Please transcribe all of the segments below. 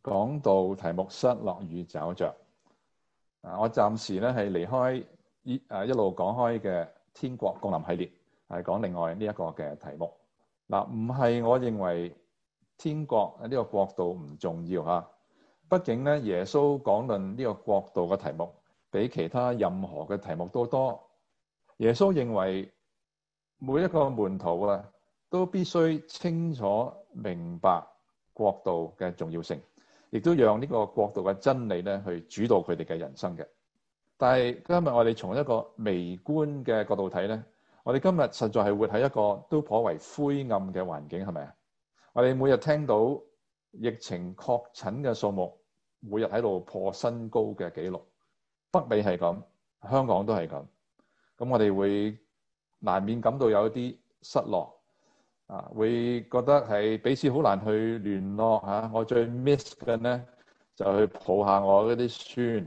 講道題目失落與找着。我暫時咧係離開一路講開嘅天國降臨系列，係講另外呢一個嘅題目。唔係我認為天國呢個國度唔重要嚇，畢竟咧耶穌講論呢個國度嘅題目比其他任何嘅題目都多。耶穌認為每一個門徒都必須清楚明白國度嘅重要性，亦都讓呢個國度嘅真理咧去主導佢哋嘅人生嘅。但係今日我哋從一個微觀嘅角度睇咧，我哋今日實在係活喺一個都頗為灰暗嘅環境，係咪啊？我哋每日聽到疫情確診嘅數目每日喺度破新高嘅紀錄，北美係咁，香港都係咁。咁我哋會難免感到有一啲失落會覺得係彼此好難去聯絡我最 miss 嘅咧就去抱下我嗰啲孫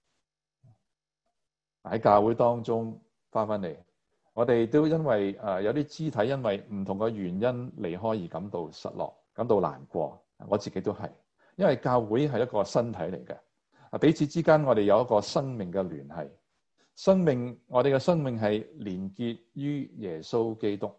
喺教會當中翻嚟。我哋都因為有啲肢體因為唔同嘅原因離開而感到失落，感到難過。我自己都係，因為教會係一個身體嚟嘅，彼此之間我哋有一個生命嘅聯繫。我哋嘅生命係連結於耶穌基督，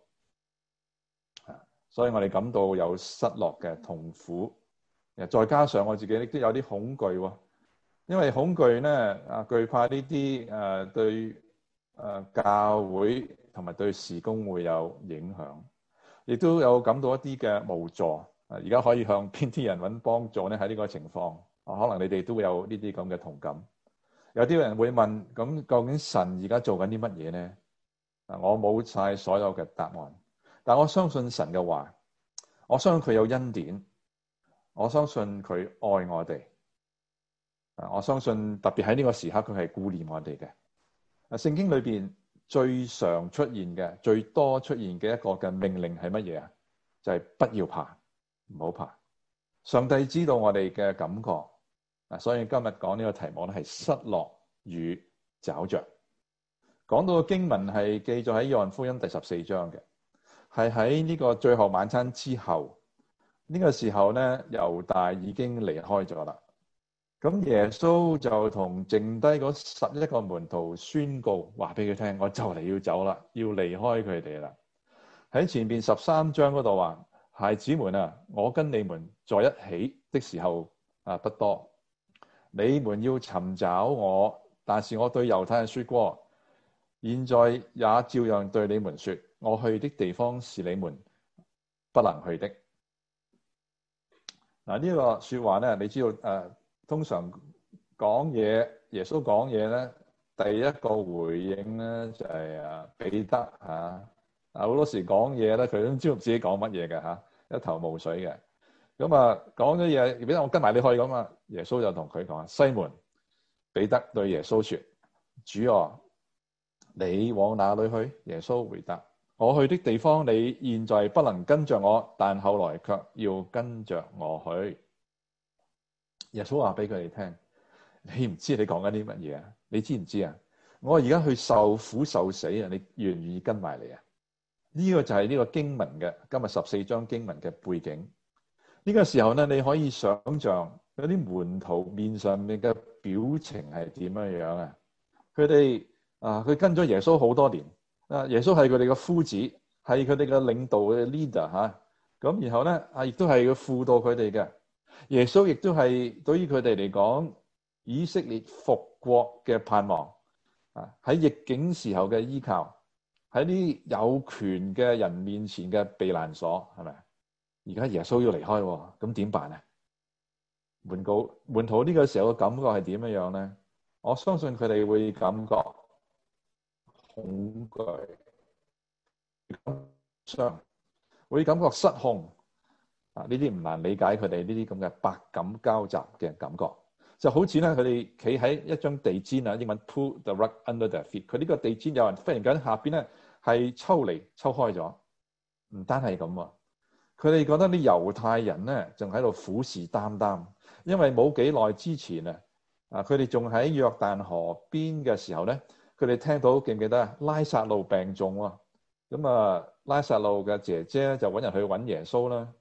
所以我哋感到有失落嘅痛苦。再加上我自己亦都有啲恐懼，因為恐懼咧懼怕呢啲對教會同埋對事工會有影響，亦都有感到一啲嘅無助。而家可以向邊啲人揾幫助咧？喺呢個情況，可能你哋都會有呢啲咁嘅同感。有啲人會問：咁究竟神而家做緊啲乜嘢呢？我冇晒所有嘅答案，但我相信神嘅話，我相信佢有恩典，我相信佢愛我哋，我相信特別喺呢個時刻佢係顧念我哋嘅。聖經裏邊最常出現嘅、最多出現嘅一個嘅命令係乜嘢啊？就係不要怕，唔好怕。上帝知道我哋嘅感覺。所以今日講呢個題目咧係失落與找着。講到嘅經文係記載喺約翰福音第14章嘅，係喺呢個最後晚餐之後。呢個時候咧，猶大已經離開咗啦。咁耶穌就同剩低嗰11個門徒宣告，話俾佢聽：我就嚟要走啦，要離開佢哋啦。喺前邊13章嗰度話：孩子們啊，我跟你們在一起的時候不多。你們要尋找我，但是我對猶太人說過，現在也照樣對你們說，我去的地方是你們不能去的。呢個說話咧，你知道通常講嘢，耶穌講嘢咧，第一個回應咧就係彼得好多時講嘢咧，佢都知道自己講乜嘢嘅一頭霧水嘅。咁講咗嘢，俾我跟埋你去咁啊！耶穌就同佢講：西門，彼得對耶穌說：主啊，你往哪裏去？耶穌回答：我去的地方，你現在不能跟着我，但後來卻要跟着我去。耶穌話俾佢哋聽：你唔知你講緊啲乜嘢啊？你知唔知啊？我而家去受苦受死啊！你願唔願意跟埋嚟啊？呢個就係呢個經文嘅今日14章經文嘅背景。呢個時候咧，你可以想象有啲門徒面上面嘅表情係點樣啊？佢哋佢跟咗耶穌好多年，耶穌係佢哋嘅夫子，係佢哋嘅領導嘅 leader 咁然後咧亦都係要輔導佢哋嘅。耶穌亦都係對於佢哋嚟講，以色列復國嘅盼望喺逆境時候嘅依靠，喺啲有權嘅人面前嘅避難所，係咪？而家耶穌要離開，咁點辦啊？門徒呢個時候嘅感覺係點樣咧？我相信佢哋會感覺恐懼、會感覺失控呢啲唔難理解佢哋呢啲咁嘅百感交集嘅感覺，就好似咧佢哋企喺一張地氈英文 pull the rug under their feet。佢呢個地氈有人忽然間下邊咧係抽開咗，唔單係咁佢哋覺得啲猶太人咧仲喺度虎視眈眈，因為冇幾耐之前佢哋仲喺約旦河邊嘅時候咧，佢哋聽到記唔記得拉撒路病重喎？咁拉撒路嘅姐姐就揾人去揾耶穌啦。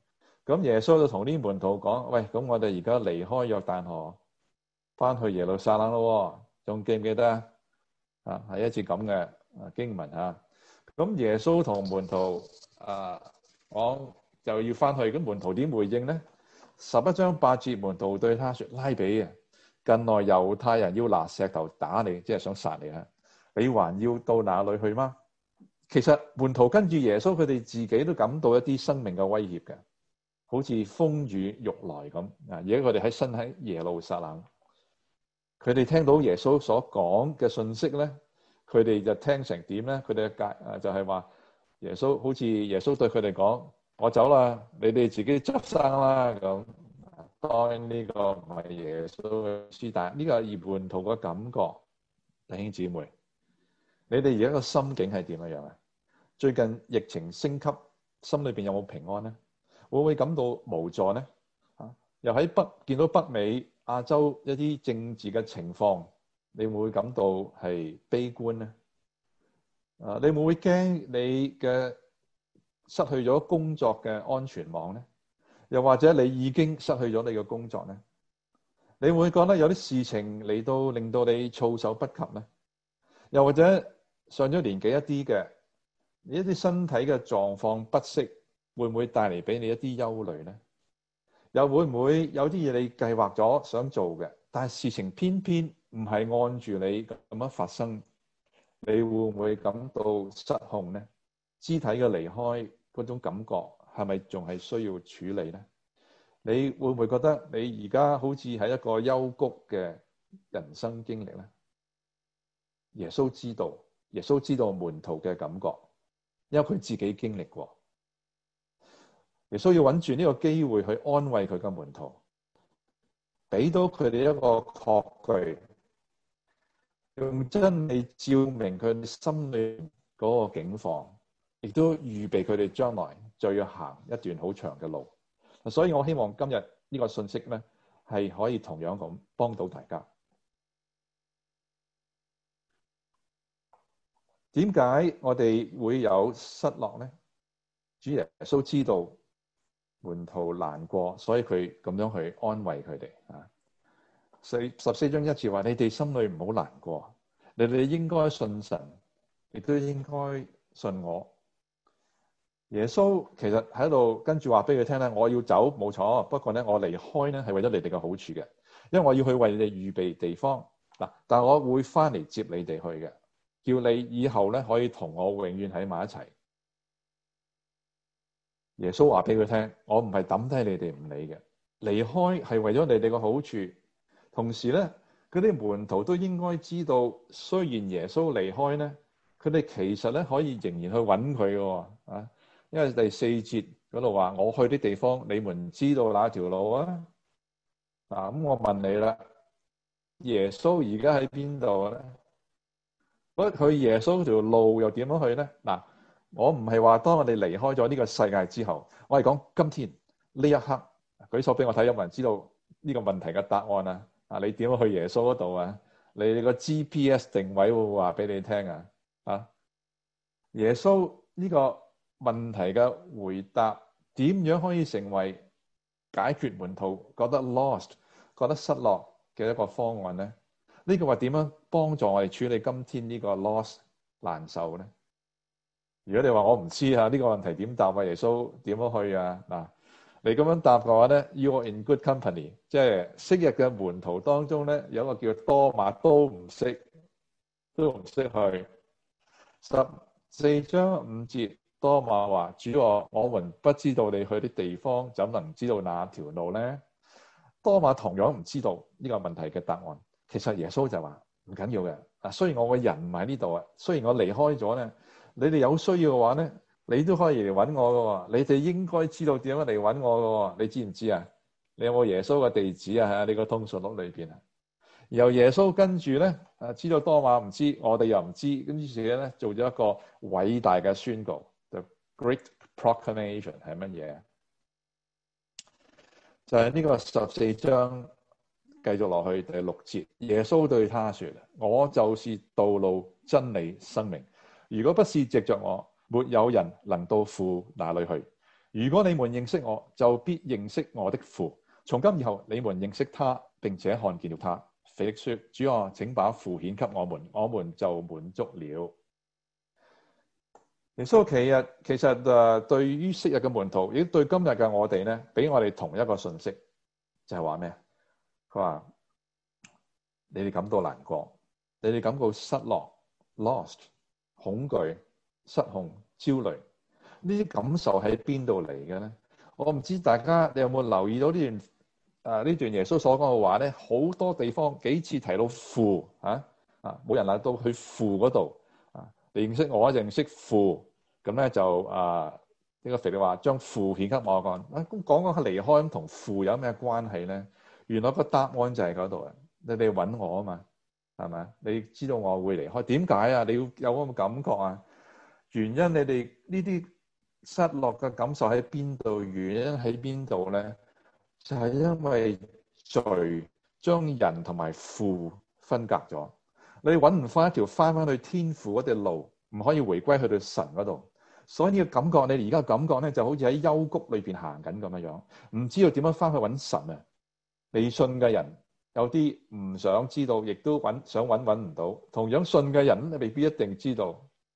咁耶穌就同啲門徒講：喂，咁我哋而家離開約旦河，翻去耶路撒冷咯。仲記唔記得啊？係一次咁嘅經文啊。咁耶穌同門徒講就要翻去，咁門徒點回應咧？11章8節，門徒對他說：拉比啊，近來猶太人要拿石頭打你，即係想殺你啊！你還要到哪裏去嗎？其實門徒跟住耶穌，佢哋自己都感到一啲生命嘅威脅嘅，好似風雨欲來咁啊！而家佢哋身喺耶路撒冷，佢哋聽到耶穌所講嘅信息咧，佢哋就聽成點咧？佢哋嘅就係話耶穌好似耶穌對佢哋講：我走啦，你哋自己執生啦咁。當然呢個唔係耶穌嘅意思，但係呢個係門徒嘅感覺。弟兄姊妹，你哋而家個心境係點樣啊？最近疫情升級，心裏邊有冇平安咧？會唔會感到無助咧？又喺見到北美、亞洲一啲政治嘅情況，你會唔會感到係悲觀咧？你會唔會驚你嘅失去咗工作嘅安全網咧？又或者你已經失去咗你嘅工作咧？你會唔會覺得有啲事情嚟到令到你措手不及咧？又或者上咗年紀一啲嘅，你一啲身體嘅狀況不適，會唔會帶嚟俾你一啲憂慮咧？又會唔會有啲嘢你計劃咗想做嘅，但係事情偏偏唔係按住你咁樣發生，你會唔會感到失控咧？肢體嘅離開嗰種感覺係咪仲係需要處理咧？你會唔會覺得你而家好似係一個幽谷嘅人生經歷咧？耶穌知道，耶穌知道門徒嘅感覺，因為佢自己經歷過。耶穌要揾住呢個機會去安慰佢嘅門徒，俾到佢哋一個確據，用真理照明佢哋心裏嗰個境況，亦都預備佢哋將來就要行一段好長嘅路。所以我希望今日呢個信息咧，係可以同樣咁幫到大家。點解我哋會有失落咧？主耶穌知道門徒難過，所以佢咁樣去安慰佢哋啊。14章1節話：你哋心裏唔好難過，你哋應該信神，亦都應該信我。耶穌其實喺度跟住話俾佢聽咧，我要走冇錯，不過咧我離開咧係為咗你哋嘅好處嘅，因為我要去為你哋預備地方嗱，但係我會翻嚟接你哋去嘅，叫你以後咧可以同我永遠喺埋一齊。耶穌話俾佢聽，我唔係抌低你哋唔理嘅，離開係為咗你哋嘅好處。同時咧，嗰啲門徒都應該知道，雖然耶穌離開咧，佢哋其實咧可以仍然去揾佢嘅啊。因為第4節嗰度話：我去啲地方，你們知道哪條路啊？咁我問你啦，耶穌而家喺邊度咧？去耶穌條路又點樣去咧？嗱，我唔係話當我哋離開咗呢個世界之後，我係講今天呢一刻，舉手俾我睇，有冇人知道呢個問題嘅答案啊？你點樣去耶穌嗰度啊？你個 GPS 定位會話俾你聽啊？耶穌呢個問題嘅回答點樣可以成為解決門徒覺得 lost、覺得失落嘅一個方案咧？呢個話點樣幫助我哋處理今天呢個 lost 難受咧？如果你話我唔知呢個問題點答啊？耶穌點樣去啊？嗱，你咁樣答嘅話咧 ，you are in good company， 即係昔日嘅門徒當中咧，有一個叫多馬都唔識去。14章5節。多馬話：主啊，我們不知道你去啲地方，怎能知道那條路咧？多馬同樣唔知道呢個問題嘅答案。其實耶穌就話唔緊要嘅。雖然我個人唔喺呢度啊，雖然我離開咗咧，你哋有需要嘅話咧，你都可以嚟揾我嘅。你哋應該知道點樣嚟揾我嘅。你知唔知啊？你有冇耶穌嘅地址啊？喺你個通訊錄裏邊啊？由耶穌跟住咧，知道多馬唔知，我哋又唔知，跟住自己咧做咗一個偉大嘅宣告。The Great Proclamation 係乜嘢？就係呢個14章繼續落去第6節，耶穌對他說：我就是道路、真理、生命。如果不是藉着我，沒有人能到父那裏去。 如果你們認識我，就必認識我的父。從今以後，你們認識他，並且看見了他。腓力說：主啊，請把父顯給我們，我們就滿足了。耶穌其實對於昔日嘅門徒，亦都對今日嘅我哋咧，俾我哋同一個信息，就係話咩？佢話你哋感到難過，你哋感到失落 （lost）、恐懼、失控、焦慮，呢啲感受喺邊度嚟嘅咧？我唔知大家你有冇留意到呢段耶穌所講嘅話咧？好多地方幾次提到父冇人嚟到去父嗰度你認識我就認識父。咁咧就呢個腓力話將父顯給我講。咁講離開同父有咩關係咧？原來個答案就係嗰度啊！你哋揾我啊嘛，係咪？你知道我會離開，點解啊？你要有咁嘅感覺啊？原因你哋呢啲失落嘅感受喺邊度？原因喺邊度咧？就係因為罪將人同埋父分隔咗，你揾唔翻一條翻去天父嗰條路，唔可以回歸去到神嗰度。所以呢個感覺，你哋而家嘅感覺咧，就好似喺幽谷裏邊行緊咁樣樣，唔知道點樣翻去揾神啊！未信嘅人有啲唔想知道，亦都想揾唔到。同樣信嘅人，你未必一定知道。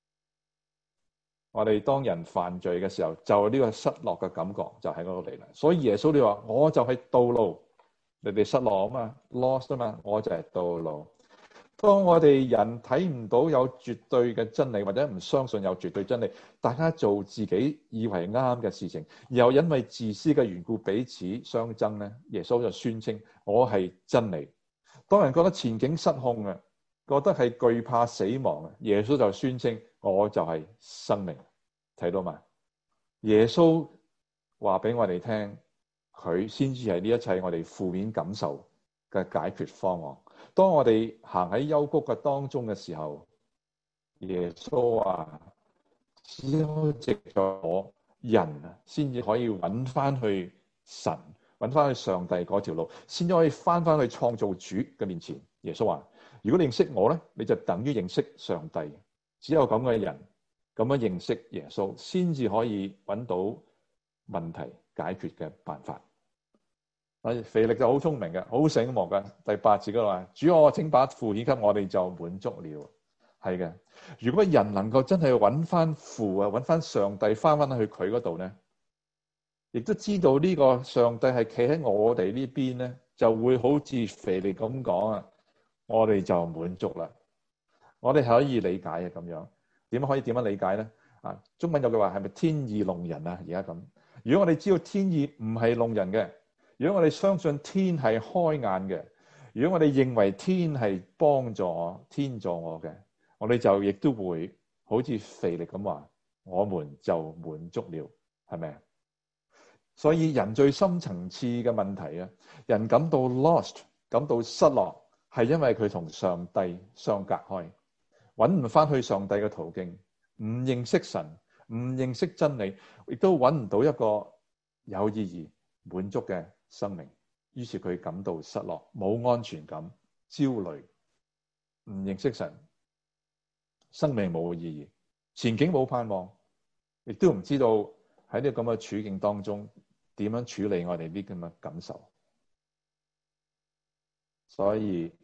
我哋當人犯罪嘅時候，就呢個失落嘅感覺就喺嗰度嚟啦。所以耶穌你話，我就係道路，你哋失落啊嘛 ，lost 啊嘛，我就係道路。當我哋人睇唔到有絕對嘅真理，或者唔相信有絕對真理，大家做自己以為啱嘅事情，然後因為自私嘅緣故彼此相爭咧，耶穌就宣稱我係真理。當人覺得前景失控啊，覺得係懼怕死亡啊，耶穌就宣稱我就係生命。睇到嘛？耶穌話俾我哋聽，佢先至係呢一切我哋負面感受嘅解決方案。當我哋行喺幽谷嘅當中嘅時候，耶穌話只有藉著我人先至可以揾翻去神，揾翻去上帝嗰條路，先至可以翻翻去創造主嘅面前。耶穌話：如果你認識我咧，你就等於認識上帝。只有咁嘅人咁樣認識耶穌，先至可以揾到問題解決嘅辦法。腓力就好聰明嘅，好醒目嘅。第8節嗰度話：主我請把父顯給我哋就滿足了。係嘅，如果人能夠真係揾翻父啊，揾翻上帝，翻去佢嗰度咧，亦都知道呢個上帝係企喺我哋呢邊咧，就會好似腓力咁講啊，我哋就滿足啦。我哋可以理解嘅咁樣，點樣理解咧？中文有句話係咪天意弄人啊？而家咁，如果我哋知道天意唔係弄人嘅。如果我哋相信天係開眼嘅，如果我哋認為天係幫助我、天助我嘅，我哋就亦都會好似腓力咁話，我們就滿足了，係咪？所以人最深層次嘅問題啊，人感到 lost， 感到失落，係因為佢同上帝相隔開，揾唔翻去上帝嘅途徑，唔認識神，唔認識真理，亦都揾唔到一個有意義、滿足嘅生命，於是佢感到失落，冇安全感，焦慮，唔認識神，生命冇意義，前景冇盼望，亦都唔知道喺呢個咁嘅處境當中點樣處理我哋呢啲咁嘅感受。所以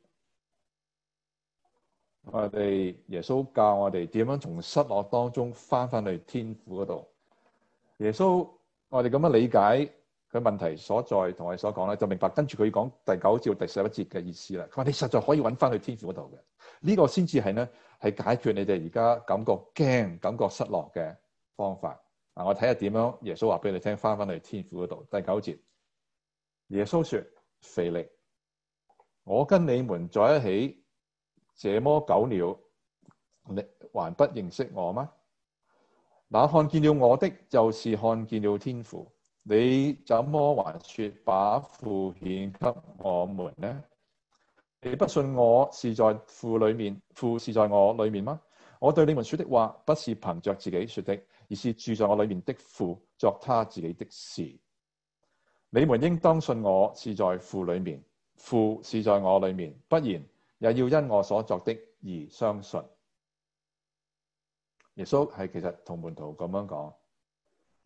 我哋耶穌教我哋點樣從失落當中翻去天父嗰度。耶穌我哋咁樣理解佢問題所在同我哋所講咧，就明白跟住佢講第9至第11節嘅意思啦。佢話你實在可以揾翻去天父嗰度嘅，呢個先至係咧係解決你哋而家感覺驚、感覺失落嘅方法。我睇下點樣耶穌話俾你聽，翻去天父嗰度。第9節，耶穌說：腓力，我跟你們在一起這麼久了，你還不認識我嗎？那看見了我的，就是看見了天父。你怎麼還說把父顯給我們呢？你不信我是在父裏面，父是在我裏面嗎？我對你們說的話，不是憑着自己說的，而是住在我裏面的父作他自己的事。你們應當信我是在父裏面，父是在我裏面，不然也要因我所作的而相信。耶穌係其實同門徒咁樣講。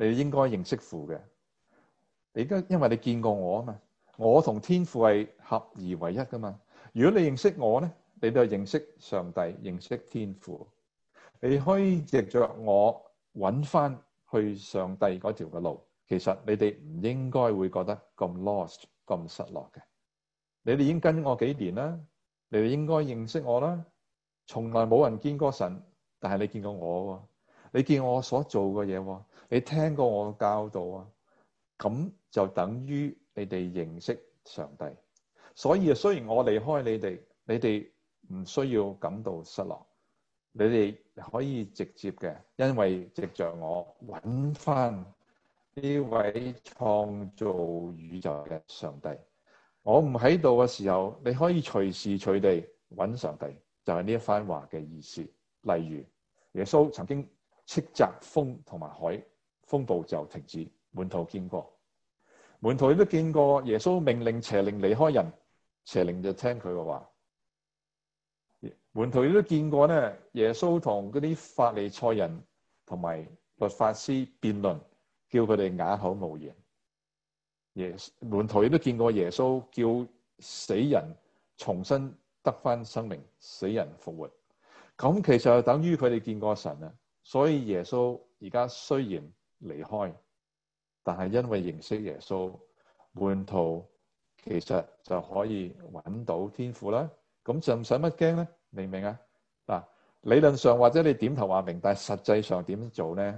你應該認識父嘅。你而家因為你見過我啊嘛，我同天父係合而為一噶嘛。如果你認識我咧，你就認識上帝，認識天父。你可以藉着我揾翻去上帝嗰條嘅路。其實你哋唔應該會覺得咁 lost、咁失落嘅。你哋已經跟我幾年啦，你哋應該認識我啦。從來冇人見過神，但係你見過我喎，你見我所做嘅嘢喎，你聽過我嘅教導啊，咁就等於你哋認識上帝。所以雖然我離開你哋唔需要感到失落，你哋可以直接嘅，因為藉着我揾翻呢位創造宇宙嘅上帝。我唔喺度嘅時候，你可以隨時隨地揾上帝，就係呢一番話嘅意思。例如耶穌曾經斥責風同埋海，風暴就停止。門徒見過，門徒亦都見過耶穌命令邪靈離開人，邪靈就聽佢嘅話。門徒亦都見過咧，耶穌同嗰啲法利賽人同埋律法師辯論，叫佢哋啞口無言。門徒亦都見過耶穌叫死人重新得返生命，死人復活。咁其實就等於佢哋見過神啊。所以耶穌而家雖然離開，但係因為認識耶穌，門徒其實就可以揾到天父啦。咁就唔使乜驚咧，明唔明啊？嗱，理論上或者你點頭話明，但係實際上點做咧？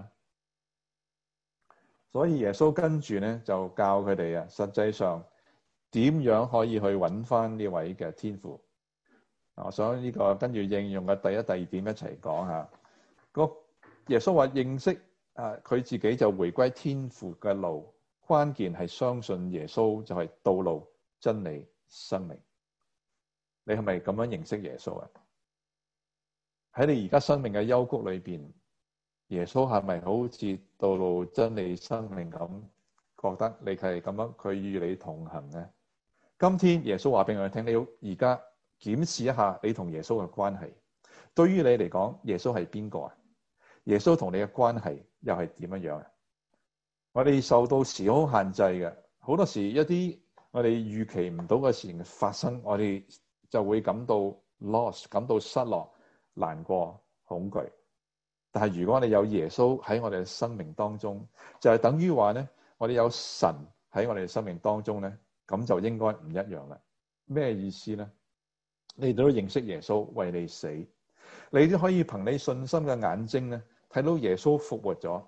所以耶穌跟住咧就教佢哋啊，實際上點樣可以去揾翻呢位嘅天父。我想呢個跟住應用嘅第一、第二點一齊講下。耶穌話認識佢自己就回歸天父嘅路，關鍵係相信耶穌就係道路、真理、生命。你係咪咁樣認識耶穌啊？喺你而家生命嘅幽谷裏邊，耶穌係咪好似道路、真理、生命咁覺得你係咁樣，佢與你同行呢？今天耶穌話俾我哋聽，你要而家檢視一下你同耶穌嘅關係。對於你嚟講，耶穌係邊個啊？耶穌同你嘅關係又係點樣樣啊？我哋受到時空限制嘅，好多時一啲我哋預期唔到嘅事情發生，我哋就會感到 lost， 感到失落、難過、恐懼。但係如果我哋有耶穌喺我哋嘅生命當中，就係等於話咧，我哋有神喺我哋嘅生命當中咧，咁就應該唔一樣啦。咩意思咧？你都認識耶穌為你死，你都可以憑你信心嘅眼睛咧，睇到耶穌復活咗。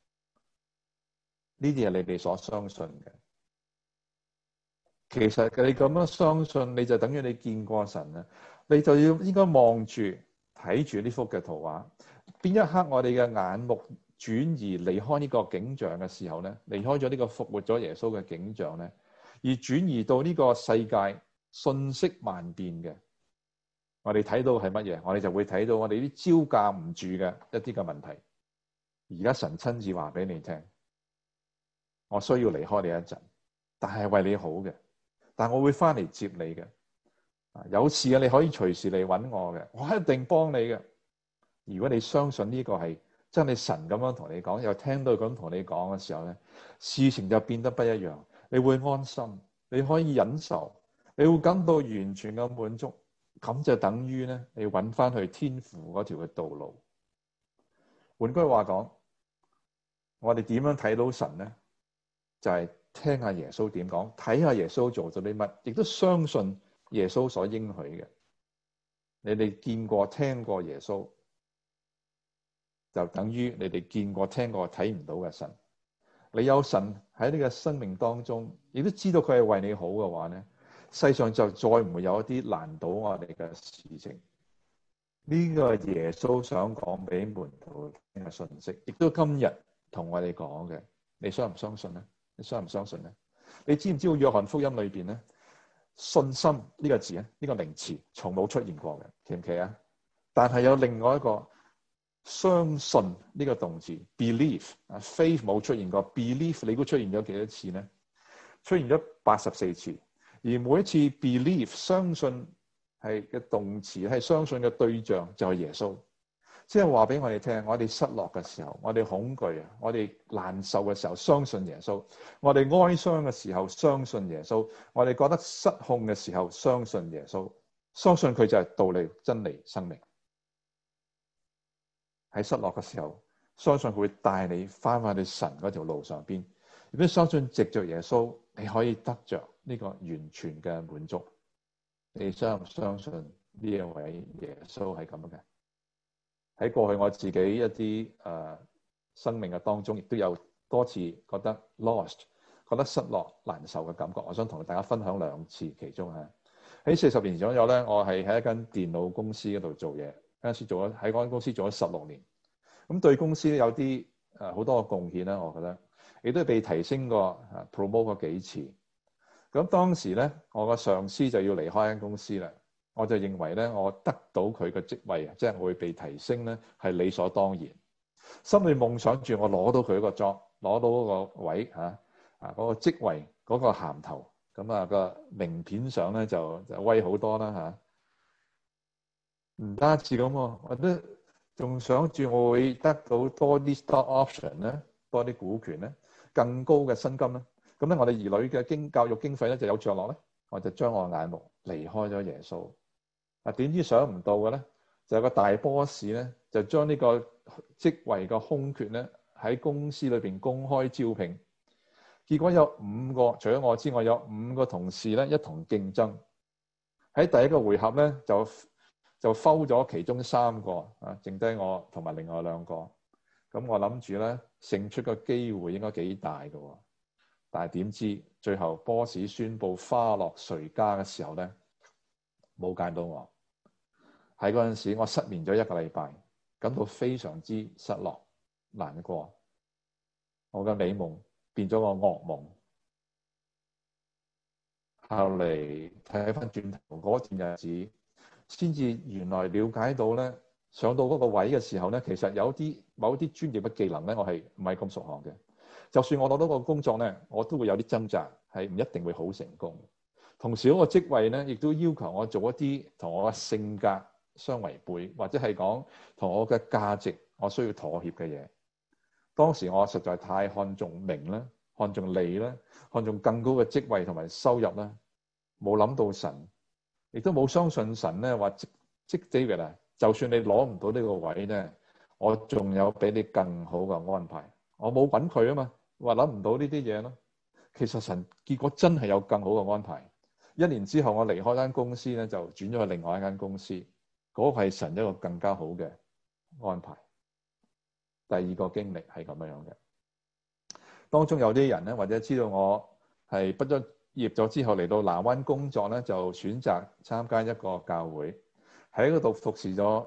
呢啲係你哋所相信嘅。其實你咁樣相信，你就等於你見過神啦。你就要應該望住睇住呢幅嘅圖畫。邊一刻我哋嘅眼目轉移離開呢個景象嘅時候咧，離開咗呢個復活咗耶穌嘅景象咧，而轉移到呢個世界瞬息萬變嘅，我哋睇到係乜嘢？我哋就會睇到我哋啲招架唔住嘅一啲嘅問題。而家神親自話俾你聽，我需要離開你一陣，但係為你好嘅，但我會翻嚟接你嘅。有事嘅你可以隨時嚟揾我嘅，我一定幫你嘅。如果你相信呢個係真係神咁樣同你講，又聽到佢咁同你講嘅時候咧，事情就變得不一樣。你會安心，你可以忍受，你會感到完全嘅滿足。咁就等於咧，你揾翻去天父嗰條嘅道路。換句話講，我哋點樣睇到神咧？就係聽下耶穌點講，睇下耶穌做咗啲乜，亦都相信耶穌所應許嘅。你哋見過聽過耶穌，就等於你哋見過聽過睇唔到嘅神。你有神喺你嘅生命當中，亦都知道佢係為你好嘅話咧，世上就再唔會有一啲難倒我哋嘅事情。呢個係耶穌想講俾門徒聽嘅信息，亦都今日同我哋講嘅。你相唔相信咧？你相唔相信咧？你知唔知道約翰福音裏邊咧，信心呢個字咧，呢個名詞從冇出現過嘅，奇唔奇啊？但係有另外一個相信呢個動詞 believe 啊 ，faith 冇出現過 ，believe 你估出現咗幾多次咧？出現咗84次，而每一次 believe 相信係嘅動詞係相信嘅對象就係耶穌， 即係話俾我哋聽，我哋失落嘅時候，我哋恐懼啊，我哋難受嘅時候，相信耶穌；我哋哀傷嘅時候，相信耶穌；我哋覺得失控嘅時候，相信耶穌。相信佢就係道理、真理、生命。喺失落嘅時候，相信佢會帶你翻去神嗰條路上邊。如果相信藉着耶穌，你可以得着呢個完全嘅滿足。你相唔相信呢一位耶穌係咁嘅？喺過去我自己一啲生命嘅當中，亦都有多次覺得 lost， 覺得失落、難受嘅感覺。我想同大家分享2次，其中喺40年左右咧，我係喺一間電腦公司嗰度做嘢，嗰陣時喺嗰間公司做咗16年。咁對公司有啲好多嘅貢獻啦，我覺得亦都被提升過promote 過幾次。咁當時咧，我個上司就要離開間公司啦，我就認為咧，我得到佢嘅職位，即係我會被提升咧，係理所當然。心裏夢想住我攞到佢個 job，攞到嗰個位嗰個職位嗰個銜頭。咁個名片上咧就威好多啦唔單止咁喎，我都仲想住我會得到多啲 stock option 咧，多啲股權咧，更高嘅薪金咧。咁咧我哋兒女嘅教育經費咧就有着落咧，我就將我眼目離開咗耶穌。點知想唔到嘅咧，就有個大 boss 咧就將呢個職位嘅空缺咧喺公司裏邊公開招聘。結果有5個，除咗我之外，有5個同事咧一同競爭。喺第一個回合咧就摟咗其中3個剩低我同埋另外2個。咁我諗住咧勝出嘅機會應該幾大嘅，但係點知最後 boss 宣布花落誰家嘅時候咧，冇揀到我。喺嗰陣時我失眠咗1個禮拜，感到非常之失落難過。我嘅美夢變咗個噩夢。後嚟睇翻轉頭嗰段日子，先至原來了解到咧，上到嗰個位嘅時候咧，其實有某啲專業嘅技能咧，我係唔係咁熟行嘅。就算我攞到個工作咧，我都會有啲掙扎，係唔一定會好成功。同時嗰個職位咧，亦都要求我做一啲同我嘅性格相違背，或者係講同我嘅價值我需要妥協嘅嘢。當時我實在太看重名啦，看重利啦，看重更高嘅職位同埋收入啦，冇諗到神，亦都冇相信神咧話即 David 啊，就算你攞唔到呢個位咧，我仲有比你更好嘅安排。我冇揾佢啊嘛，話諗唔到呢啲嘢咯。其實神結果真係有更好嘅安排。1年之後我離開間公司咧，就轉咗去另外一間公司，嗰個係神一個更加好嘅安排。第2個經歷係咁樣嘅。當中有啲人咧，或者知道我係畢咗業咗之後嚟到南灣工作咧，就選擇參加一個教會，喺嗰度服侍咗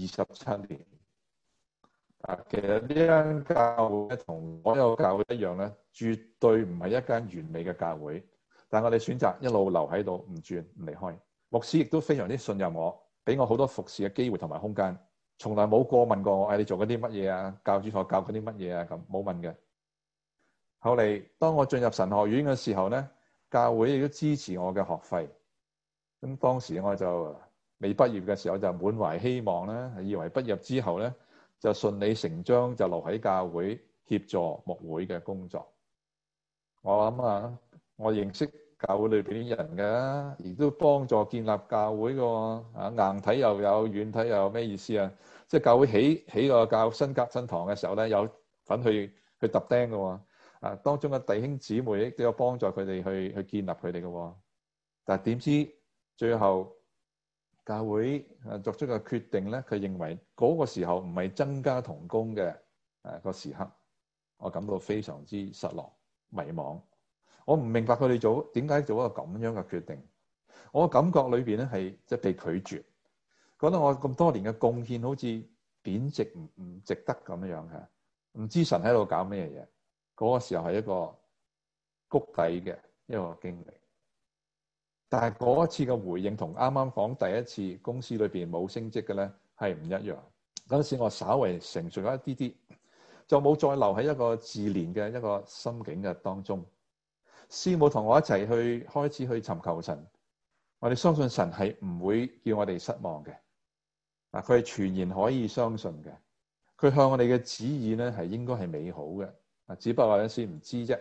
27年。其實呢間教會咧，同所有教會一樣咧，絕對唔係一間完美嘅教會。但我哋選擇一路留喺度，唔轉唔離開。牧師亦都非常之信任我，俾我好多服侍嘅機會同埋空間，從來冇過問過我，你做緊啲乜嘢啊？教主所教緊啲乜嘢啊？咁冇問嘅。後嚟當我進入神學院嘅時候咧，教會亦都支持我嘅學費。咁當時我就未畢業嘅時候就滿懷希望啦，以為畢業之後咧就順理成章就留喺教會協助牧會嘅工作。我諗我認識教會裏邊啲人嘅，亦都幫助建立教會嘅硬體又有，軟體又有，咩意思啊？即係教會起個新堂嘅時候咧，有份去揼釘嘅。當中嘅弟兄姊妹亦都有幫助佢哋去建立佢哋嘅。但係點知最後教會作出個決定咧，佢認為嗰個時候唔係增加同工嘅個時刻，我感到非常之失落、迷茫。我唔明白佢哋點解做一個咁樣嘅決定。我感覺裏邊咧係即係被拒絕，覺得我咁多年嘅貢獻好似貶值，唔值得咁樣嘅。唔知神喺度搞咩嘢？嗰個時候係一個谷底嘅一個經歷。但係嗰一次嘅回應同啱啱講第一次公司裏邊冇升職嘅咧係唔一樣。嗰陣時我稍為成熟咗一啲啲，就冇再留喺一個自憐嘅一個心境嘅當中。師母同我一齊開始去尋求神，我哋相信神係唔會叫我哋失望嘅。 嗱，佢係全然可以相信嘅。佢向我哋嘅旨意咧係應該係美好嘅。只不過有陣時唔知啫。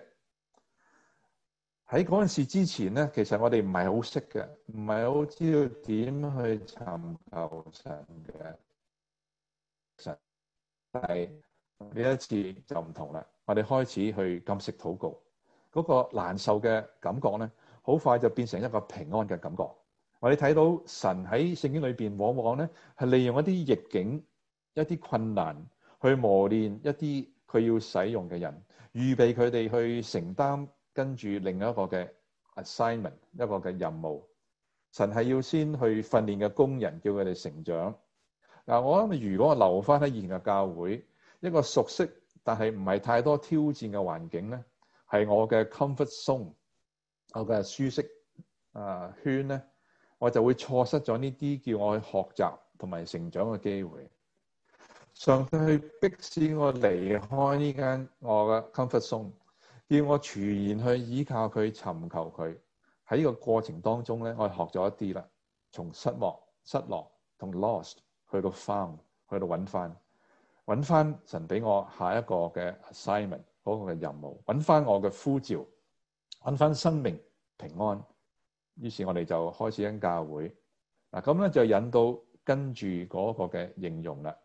喺嗰陣時之前咧，其實我哋唔係好識嘅，唔係好知道點去尋求神嘅神。但係呢一次就唔同啦，我哋開始去禁食禱告，嗰個難受嘅感覺咧，好快就變成一個平安嘅感覺。我哋睇到神喺聖經裏邊，往往咧係利用一啲逆境、一啲困難去磨練一啲佢要使用嘅人，預備佢哋去承擔跟住另一個嘅 assignment， 一個嘅任務。神係要先去訓練嘅工人，叫佢哋成長。嗱，我諗如果我留翻喺以前嘅教會，一個熟悉但係唔係太多挑戰嘅環境咧，係我嘅 comfort zone， 我嘅舒適圈咧，我就會錯失咗呢啲叫我去學習同埋成長嘅機會。上帝去迫使我離開呢間我嘅 comfort zone， 叫我全然去依靠佢、尋求佢。喺呢個過程當中咧，我學咗一啲啦，從失落同 lost 去到 found， 去到揾翻神俾我下一個嘅 assignment 嗰個嘅任務，揾翻我嘅呼召，揾翻生命平安。於是我哋就開始緊教會。嗱，咁咧就引到跟住嗰個嘅應用啦。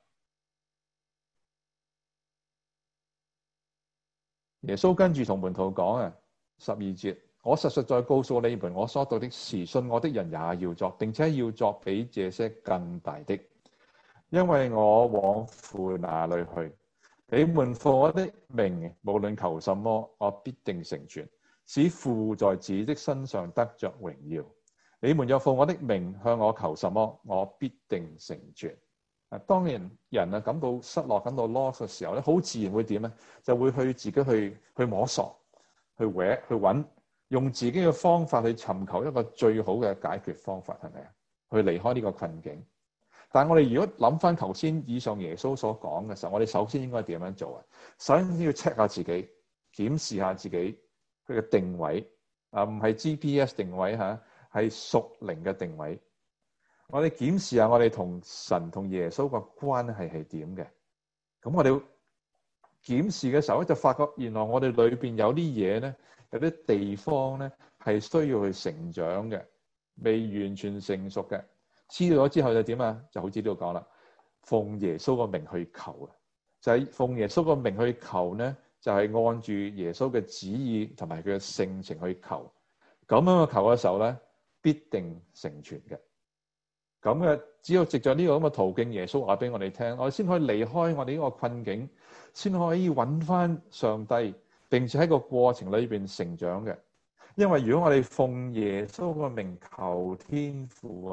耶穌跟住同門徒講12節，我實在告訴你們，我所做的事，信我的人也要作，並且要作比這些更大的，因為我往父那裏去。你們奉我的名，無論求什麼，我必定成全，使父在子的身上得着榮耀。你們若奉我的名向我求什麼，我必定成全。當然人感到失落、感到 lost 嘅時候咧，好自然會點咧？就會去自己去摸索、去揾，用自己嘅方法去尋求一個最好嘅解決方法，係咪啊？去離開呢個困境。但係我哋如果諗翻頭先以上耶穌所講嘅時候，我哋首先應該點樣做啊？首先要 check 下自己，檢視下自己佢嘅定位唔係 GPS 定位嚇，係屬靈嘅定位。我哋檢視下我哋同神同耶穌個關係係點嘅。咁我哋檢視嘅時候咧，就發覺原來我哋裏邊有啲嘢咧，有啲地方咧係需要去成長嘅，未完全成熟嘅。知道咗之後就點啊？就好似呢度講啦，奉耶穌個名去求啊！就係奉耶穌個名去求咧，就係按住耶穌嘅旨意同埋佢嘅性情去求。咁樣嘅求嘅時候咧，必定成全嘅。咁嘅，只有藉著呢個咁嘅途徑，耶穌話俾我哋聽，我哋先可以離開我哋呢個困境，先可以揾翻上帝，並且喺個過程裏邊成長嘅。因為如果我哋奉耶穌個名求天父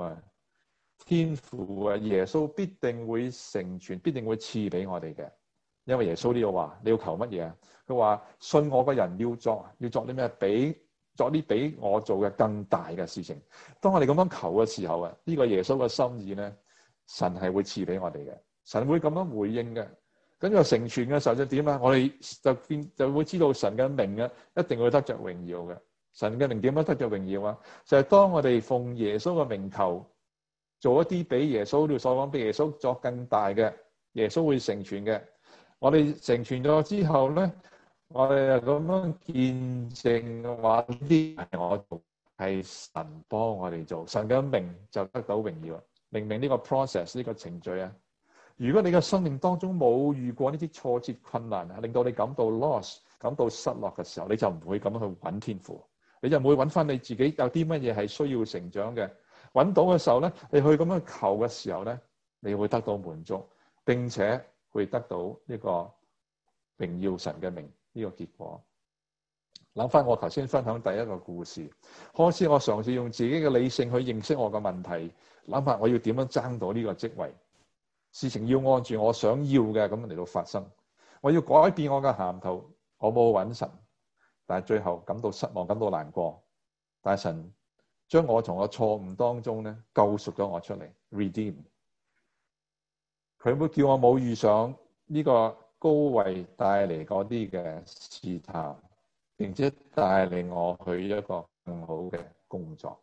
耶穌必定會成全，必定會賜俾我哋嘅。因為耶穌呢度話，你要求乜嘢啊？佢話信我嘅人要作啲咩？作啲比我做嘅更大嘅事情。當我哋咁樣求嘅時候呢個耶穌嘅心意咧，神係會賜俾我哋嘅，神會咁樣回應嘅。跟住成全嘅時候就點啊？我哋就會知道神嘅名一定會得着榮耀嘅。神嘅名點樣得着榮耀啊？就係當我哋奉耶穌嘅名求，做一啲比耶穌呢度所講比耶穌作更大嘅，耶穌會成全嘅。我哋成全咗之後咧，我哋就咁樣見證話呢啲係我做，係神幫我哋做，神嘅名就得到榮耀。明明呢個 process 呢個程序啊，如果你嘅生命當中冇遇過呢啲挫折困難，令到你感到 loss、感到失落嘅時候，你就唔會咁樣去揾天父，你就唔會揾翻你自己有啲乜嘢係需要成長嘅。揾到嘅時候咧，你去咁樣求嘅時候咧，你會得到滿足，並且會得到呢個榮耀神嘅名。呢個結果，諗翻我頭先分享第一個故事，開始我嘗試用自己嘅理性去認識我嘅問題，諗下我要點樣爭到呢個職位，事情要按住我想要嘅咁嚟到發生，我要改變我嘅銜頭，我冇揾神，但係最後感到失望，感到難過，但係神將我從我錯誤當中咧救贖咗我出嚟 ，redeem， 佢會叫我冇遇上呢個高位帶嚟嗰啲嘅試探，並且帶領我去一個更好嘅工作，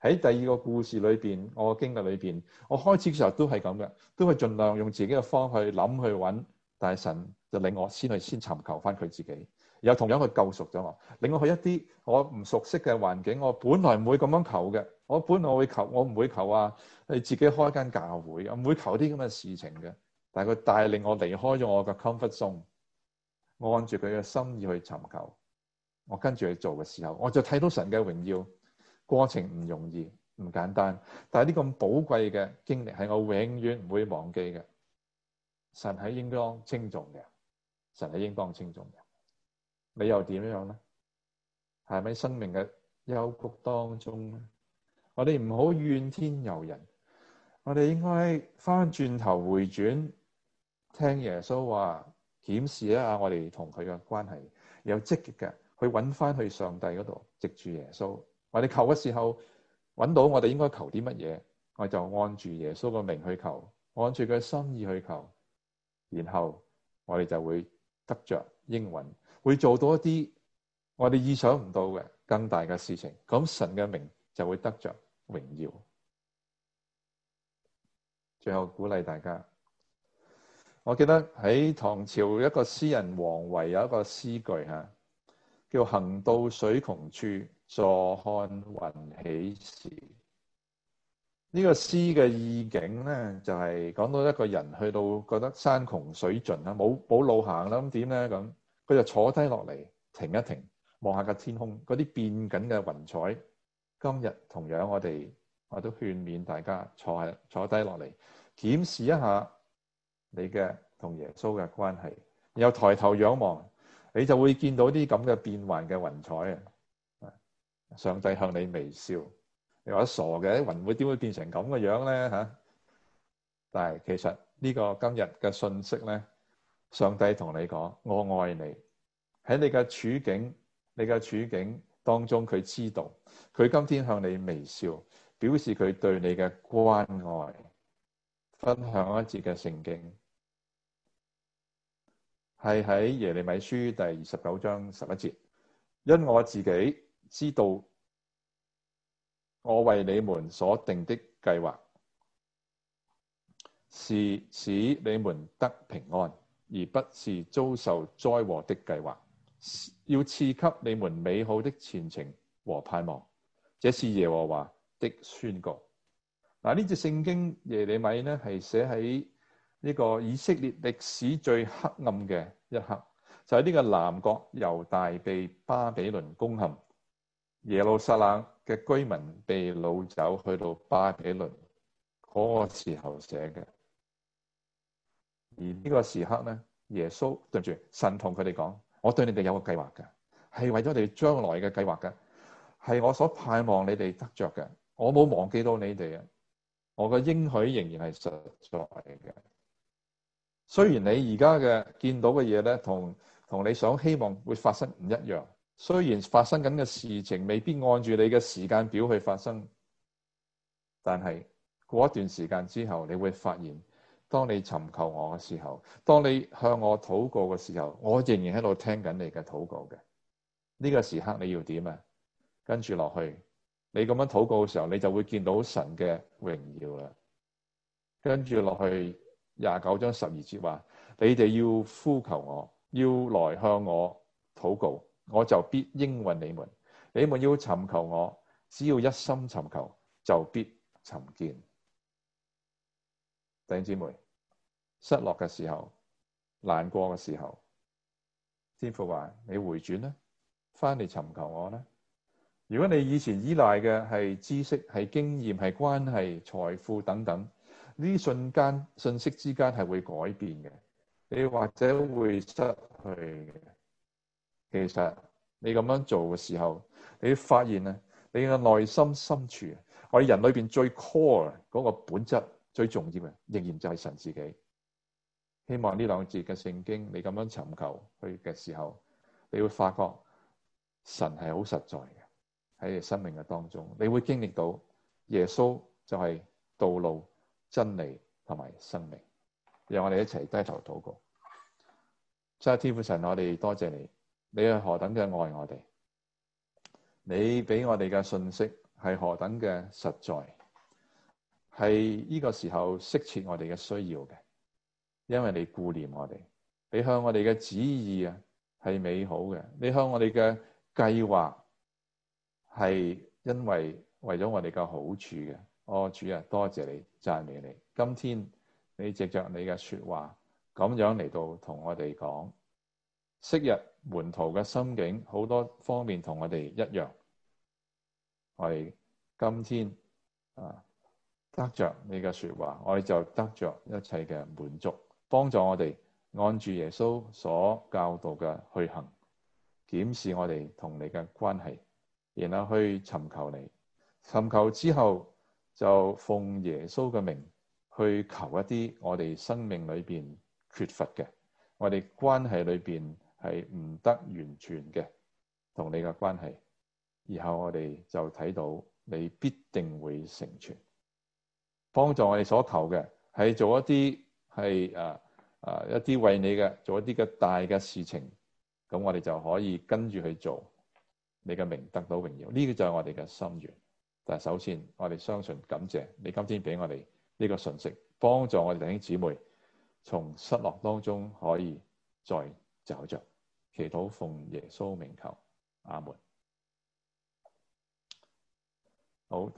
喺第二個故事裏邊，我嘅經歷裏邊，我開始嘅時候都係咁嘅，都係盡量用自己嘅方去諗去揾，但係神就令我先尋求翻佢自己，然後同樣去救贖咗我，令我去一啲我唔熟悉嘅環境，我本來唔會咁樣求嘅，我本來會求，我唔會求啊，你自己開間教會，我唔會求啲咁嘅事情嘅，但係佢帶領我離開咗我嘅 comfort zone，我按住佢嘅心意去尋求，我跟住去做嘅時候，我就睇到神嘅榮耀。過程唔容易，唔簡單，但係呢咁寶貴嘅經歷係我永遠唔會忘記嘅。神係應當稱頌嘅，神係應當稱頌嘅。你又點樣咧？係咪生命嘅幽谷當中咧？我哋唔好怨天尤人，我哋應該翻轉頭回轉，聽耶穌話，檢視一下我哋同佢嘅關係，又積極嘅去揾翻去上帝嗰度，藉住耶穌。我哋求嘅時候揾到我哋應該求啲乜嘢，我就按住耶穌個名去求，按住佢心意去求，然後我哋就會得着應允，會做到一啲我哋意想唔到嘅更大嘅事情。咁神嘅名就會得着榮耀。最後鼓勵大家，我記得喺唐朝一個詩人王維有一個詩句吓，叫行到水窮處，坐看雲起時。呢個詩嘅意境咧，就係講到一個人去到覺得山窮水盡啦，冇路行啦，咁點咧？咁佢就坐低落嚟，停一停，望下個天空嗰啲變緊嘅雲彩。今日同樣我都勸勉大家坐低落嚟，檢視一下你嘅同耶穌嘅關係，然後抬頭仰望，你就會見到啲咁嘅變幻嘅雲彩啊！上帝向你微笑。你話傻嘅，雲會點會變成咁嘅樣咧嚇？但係其實呢個今日嘅信息咧，上帝同你講，我愛你。喺你嘅處境當中，佢知道，佢今天向你微笑，表示佢對你嘅關愛。分享一節嘅聖經，係喺耶利米書第29章11節，因我自己知道。我為你們所定的計劃是使你們得平安，而不是遭受災禍的計劃，要賜給你們美好的前程和盼望。這是耶和華的宣告。嗱，呢節聖經耶利米呢係寫喺呢個以色列歷史最黑暗嘅一刻，就係呢個南國猶大被巴比倫攻陷，耶路撒冷嘅居民被擄走去到巴比倫嗰個時候寫嘅。而呢個時刻咧，耶穌對住神同佢哋講：我對你哋有個計劃嘅，係為咗你哋將來嘅計劃嘅，係我所盼望你哋得着嘅。我冇忘記到你哋啊，我嘅應許仍然係實在嘅。雖然你而家嘅見到嘅嘢咧，同你想希望會發生唔一樣。雖然發生緊嘅事情未必按住你嘅時間表去發生，但係過一段時間之後，你會發現，當你尋求我嘅時候，當你向我禱告嘅時候，我仍然喺度聽緊你嘅禱告嘅。呢個時刻你要點啊？跟住落去，你咁樣禱告嘅時候，你就會見到神嘅榮耀啦。跟住落去29章12節話：你哋要呼求我，要來向我禱告。我就必應允你們。你們要尋求我，只要一心尋求，就必尋見。弟兄姊妹，失落嘅時候，難過嘅時候，天父話：你回轉啦，翻嚟尋求我啦。如果你以前依賴嘅係知識、係經驗、係關係、財富等等，呢啲瞬間、瞬息之間係會改變嘅，你或者會失去嘅。其實你咁樣做嘅時候，你會發現咧，你嘅內心深處，我哋人裏邊最 core 嗰個本質最重要嘅，仍然就係神自己。希望呢兩節嘅聖經，你咁樣尋求去嘅時候，你會發覺神係好實在嘅喺你生命嘅當中，你會經歷到耶穌就係道路、真理同埋生命。讓我哋一齊低頭禱告。真係天父神，我哋多謝你。你係何等嘅愛我哋？你俾我哋嘅信息係何等嘅實在，係呢個時候適切我哋嘅需要嘅，因為你顧念我哋，你向我哋嘅旨意啊係美好嘅，你向我哋嘅計劃係因為咗我哋嘅好處嘅。主啊，多謝你，讚美你。今天你藉着你嘅說話咁樣嚟到同我哋講，昔日門徒嘅心境好多方面同我哋一樣，我哋今天得着你嘅說話，我哋就得着一切嘅滿足，幫助我哋按住耶穌所教導嘅去行，檢視我哋同你嘅關係，然後去尋求你，尋求之後就奉耶穌嘅名去求一啲我哋生命裏邊缺乏嘅，我哋關係裏邊係唔得完全嘅同你嘅關係，然後我哋就睇到你必定會成全，幫助我哋所求嘅係做一啲係一啲為你嘅做一啲嘅大嘅事情，咁我哋就可以跟住去做，你嘅名得到榮耀，呢個就係我哋嘅心願。但係首先我哋相信感謝你今天俾我哋呢個信息，幫助我哋弟兄姊妹從失落當中可以再找着。祈禱奉耶穌名求，阿門。好。